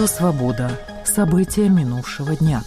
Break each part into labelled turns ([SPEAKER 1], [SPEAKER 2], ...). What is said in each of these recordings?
[SPEAKER 1] «Свобода». События минувшего дня.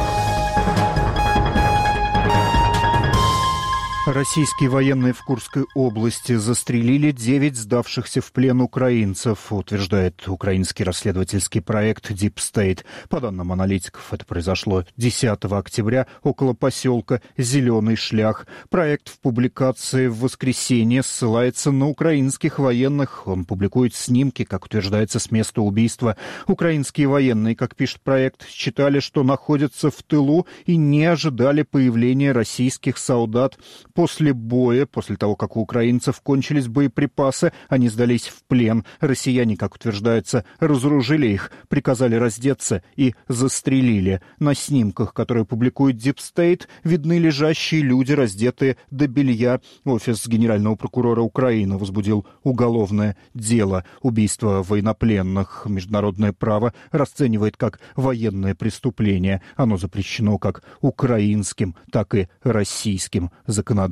[SPEAKER 2] Российские военные в Курской области застрелили 9 сдавшихся в плен украинцев, утверждает украинский расследовательский проект Deep State. По данным аналитиков, это произошло 10 октября около поселка Зеленый Шлях. Проект в публикации в воскресенье ссылается на украинских военных. Он публикует снимки, как утверждается, с места убийства. Украинские военные, как пишет проект, считали, что находятся в тылу и не ожидали появления российских солдат. После боя, после того, как у украинцев кончились боеприпасы, они сдались в плен. Россияне, как утверждается, разоружили их, приказали раздеться и застрелили. На снимках, которые публикует Deep State, видны лежащие люди, раздетые до белья. Офис генерального прокурора Украины возбудил уголовное дело. Убийство военнопленных международное право расценивает как военное преступление. Оно запрещено как украинским, так и российским законодательством.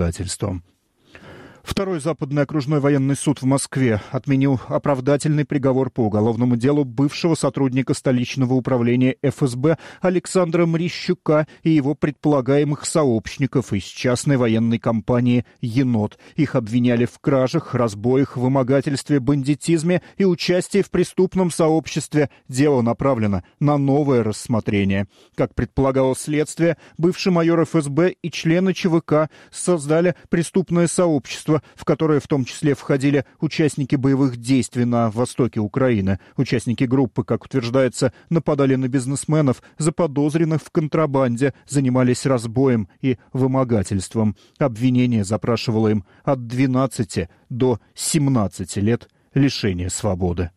[SPEAKER 2] Второй Западный окружной военный суд в Москве отменил оправдательный приговор по уголовному делу бывшего сотрудника столичного управления ФСБ Александра Мрищука и его предполагаемых сообщников из частной военной компании «Енот». Их обвиняли в кражах, разбоях, вымогательстве, бандитизме и участии в преступном сообществе. Дело направлено на новое рассмотрение. Как предполагало следствие, бывший майор ФСБ и члены ЧВК создали преступное сообщество, в которое в том числе входили участники боевых действий на востоке Украины. Участники группы, как утверждается, нападали на бизнесменов, заподозренных в контрабанде, занимались разбоем и вымогательством. Обвинение запрашивало им от 12 до 17 лет лишения свободы.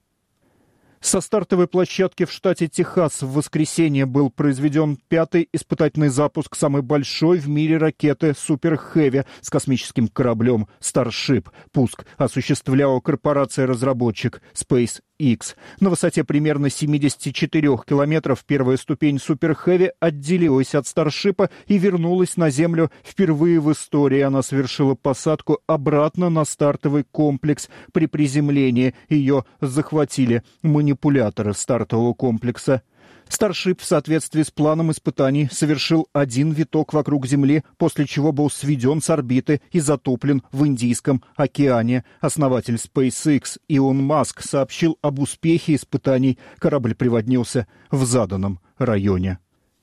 [SPEAKER 2] Со стартовой площадки в штате Техас в воскресенье был произведен 5-й испытательный запуск самой большой в мире ракеты Super Heavy с космическим кораблем Starship. Пуск осуществляла корпорация-разработчик SpaceX. На высоте примерно 74 километров первая ступень Super Heavy отделилась от Starship и вернулась на Землю. Впервые в истории она совершила посадку обратно на стартовый комплекс. При приземлении ее захватили манипуляторы стартового комплекса. Starship в соответствии с планом испытаний совершил один виток вокруг Земли, после чего был сведен с орбиты и затоплен в Индийском океане. Основатель SpaceX Илон Маск сообщил об успехе испытаний. Корабль приводнился в заданном районе.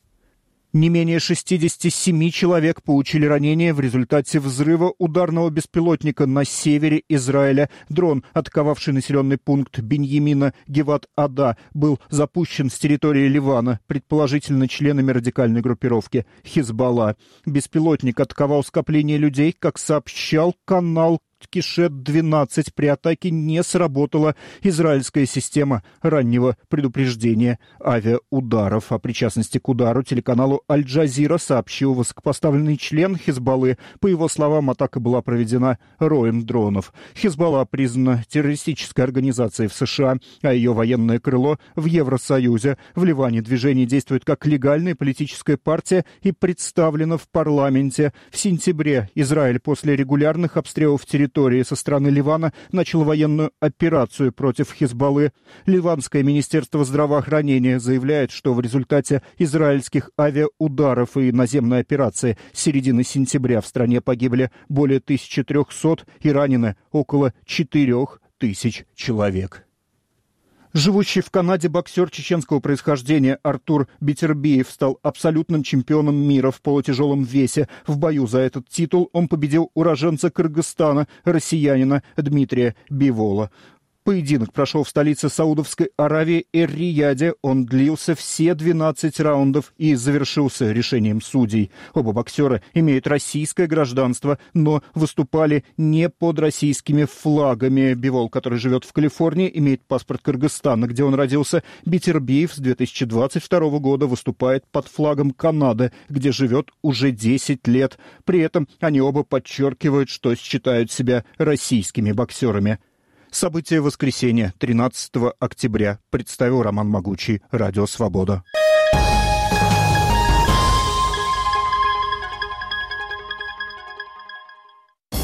[SPEAKER 2] Не менее 67 человек получили ранения в результате взрыва ударного беспилотника на севере Израиля. Дрон, атаковавший населенный пункт Беньямина Геват-Ада, был запущен с территории Ливана, предположительно членами радикальной группировки Хизбалла. Беспилотник атаковал скопление людей, как сообщал канал Кишет-12. При атаке не сработала израильская система раннего предупреждения авиаударов. О причастности к удару телеканалу Аль-Джазира сообщил высокопоставленный член Хизбаллы. По его словам, атака была проведена роем дронов. Хизбалла признана террористической организацией в США, а ее военное крыло в Евросоюзе. В Ливане движение действует как легальная политическая партия и представлено в парламенте. В сентябре Израиль после регулярных обстрелов территории со стороны Ливана начал военную операцию против Хизбаллы. Ливанское министерство здравоохранения заявляет, что в результате израильских авиаударов и наземной операции с середины сентября в стране погибли более 1300 и ранены около 4000 человек. Живущий в Канаде боксер чеченского происхождения Артур Бетербиев стал абсолютным чемпионом мира в полутяжелом весе. В бою за этот титул он победил уроженца Кыргызстана, россиянина Дмитрия Бивола. Поединок прошел в столице Саудовской Аравии Эр-Рияде. Он длился все 12 раундов и завершился решением судей. Оба боксера имеют российское гражданство, но выступали не под российскими флагами. Бивол, который живет в Калифорнии, имеет паспорт Кыргызстана, где он родился. Бетербиев с 2022 года выступает под флагом Канады, где живет уже 10 лет. При этом они оба подчеркивают, что считают себя российскими боксерами. События воскресенья, 13 октября, представил Роман Могучий, Радио Свобода.